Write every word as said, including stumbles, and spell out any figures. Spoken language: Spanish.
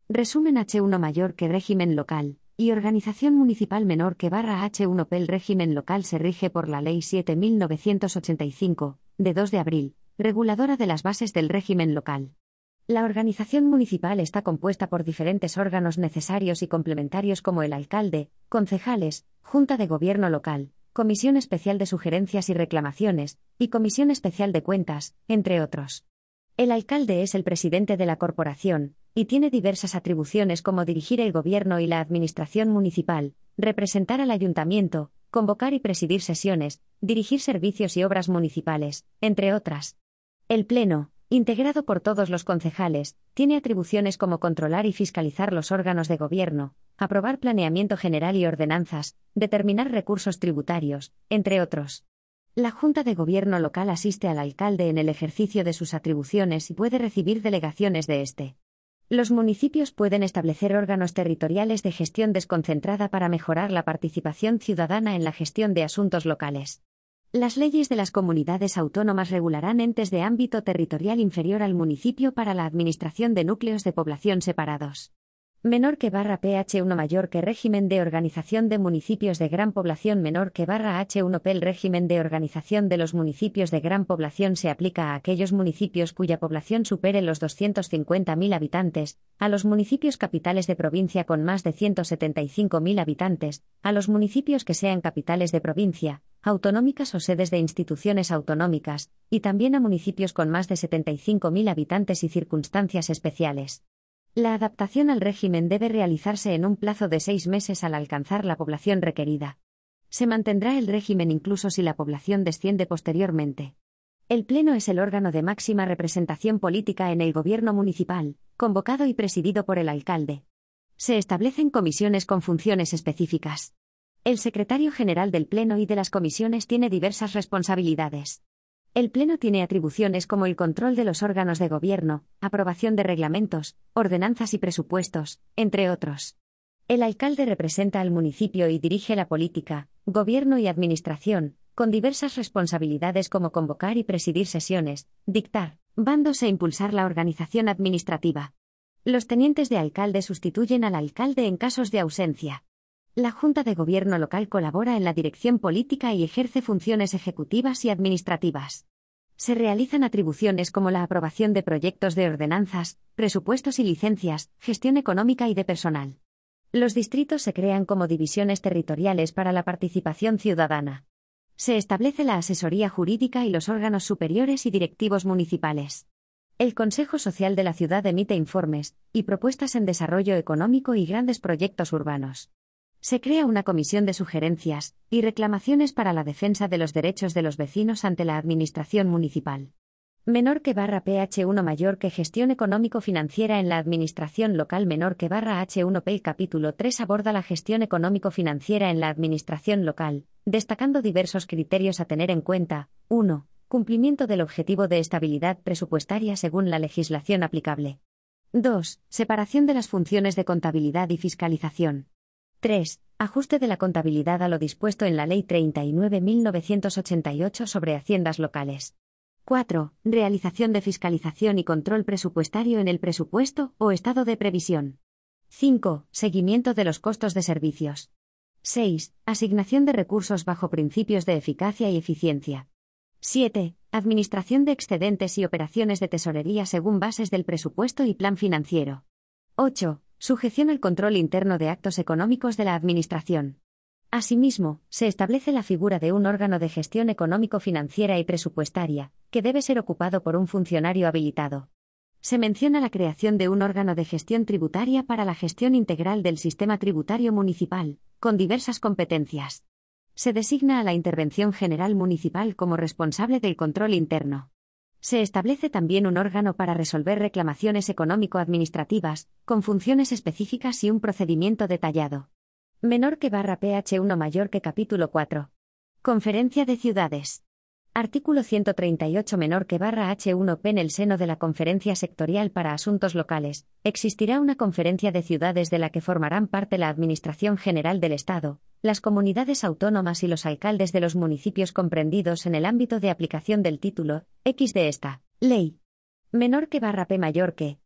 Resumen hache uno mayor que régimen local, y organización municipal menor que barra hache uno P. El régimen local se rige por la Ley siete mil novecientos ochenta y cinco, de dos de abril, reguladora de las bases del régimen local. La organización municipal está compuesta por diferentes órganos necesarios y complementarios como el alcalde, concejales, Junta de Gobierno Local, Comisión Especial de Sugerencias y Reclamaciones, y Comisión Especial de Cuentas, entre otros. El alcalde es el presidente de la corporación, y tiene diversas atribuciones como dirigir el gobierno y la administración municipal, representar al ayuntamiento, convocar y presidir sesiones, dirigir servicios y obras municipales, entre otras. El Pleno, integrado por todos los concejales, tiene atribuciones como controlar y fiscalizar los órganos de gobierno, aprobar planeamiento general y ordenanzas, determinar recursos tributarios, entre otros. La Junta de Gobierno Local asiste al alcalde en el ejercicio de sus atribuciones y puede recibir delegaciones de este. Los municipios pueden establecer órganos territoriales de gestión desconcentrada para mejorar la participación ciudadana en la gestión de asuntos locales. Las leyes de las comunidades autónomas regularán entes de ámbito territorial inferior al municipio para la administración de núcleos de población separados. Menor que barra P H uno mayor que régimen de organización de municipios de gran población menor que barra H uno P. El régimen de organización de los municipios de gran población se aplica a aquellos municipios cuya población supere los doscientos cincuenta mil habitantes, a los municipios capitales de provincia con más de ciento setenta y cinco mil habitantes, a los municipios que sean capitales de provincia, autonómicas o sedes de instituciones autonómicas, y también a municipios con más de setenta y cinco mil habitantes y circunstancias especiales. La adaptación al régimen debe realizarse en un plazo de seis meses al alcanzar la población requerida. Se mantendrá el régimen incluso si la población desciende posteriormente. El Pleno es el órgano de máxima representación política en el gobierno municipal, convocado y presidido por el alcalde. Se establecen comisiones con funciones específicas. El secretario general del Pleno y de las comisiones tiene diversas responsabilidades. El Pleno tiene atribuciones como el control de los órganos de gobierno, aprobación de reglamentos, ordenanzas y presupuestos, entre otros. El alcalde representa al municipio y dirige la política, gobierno y administración, con diversas responsabilidades como convocar y presidir sesiones, dictar bandos e impulsar la organización administrativa. Los tenientes de alcalde sustituyen al alcalde en casos de ausencia. La Junta de Gobierno Local colabora en la dirección política y ejerce funciones ejecutivas y administrativas. Se realizan atribuciones como la aprobación de proyectos de ordenanzas, presupuestos y licencias, gestión económica y de personal. Los distritos se crean como divisiones territoriales para la participación ciudadana. Se establece la asesoría jurídica y los órganos superiores y directivos municipales. El Consejo Social de la ciudad emite informes y propuestas en desarrollo económico y grandes proyectos urbanos. Se crea una comisión de sugerencias y reclamaciones para la defensa de los derechos de los vecinos ante la administración municipal. Menor que barra P H uno mayor que gestión económico-financiera en la administración local menor que barra H uno P. El capítulo tres aborda la gestión económico-financiera en la administración local, destacando diversos criterios a tener en cuenta. uno. Cumplimiento del objetivo de estabilidad presupuestaria según la legislación aplicable. dos. Separación de las funciones de contabilidad y fiscalización. tres. Ajuste de la contabilidad a lo dispuesto en la Ley treinta y nueve mil novecientos ochenta y ocho sobre haciendas locales. cuatro. Realización de fiscalización y control presupuestario en el presupuesto o estado de previsión. cinco. Seguimiento de los costos de servicios. seis. Asignación de recursos bajo principios de eficacia y eficiencia. siete. Administración de excedentes y operaciones de tesorería según bases del presupuesto y plan financiero. ocho. Sujeción al control interno de actos económicos de la Administración. Asimismo, se establece la figura de un órgano de gestión económico-financiera y presupuestaria, que debe ser ocupado por un funcionario habilitado. Se menciona la creación de un órgano de gestión tributaria para la gestión integral del sistema tributario municipal, con diversas competencias. Se designa a la Intervención General Municipal como responsable del control interno. Se establece también un órgano para resolver reclamaciones económico-administrativas, con funciones específicas y un procedimiento detallado. Menor que barra P H uno mayor que capítulo cuatro. Conferencia de Ciudades. Artículo ciento treinta y ocho menor que barra H uno P. En el seno de la Conferencia Sectorial para Asuntos Locales, existirá una conferencia de ciudades de la que formarán parte la Administración General del Estado, las comunidades autónomas y los alcaldes de los municipios comprendidos en el ámbito de aplicación del título X de esta ley. Menor que barra P mayor que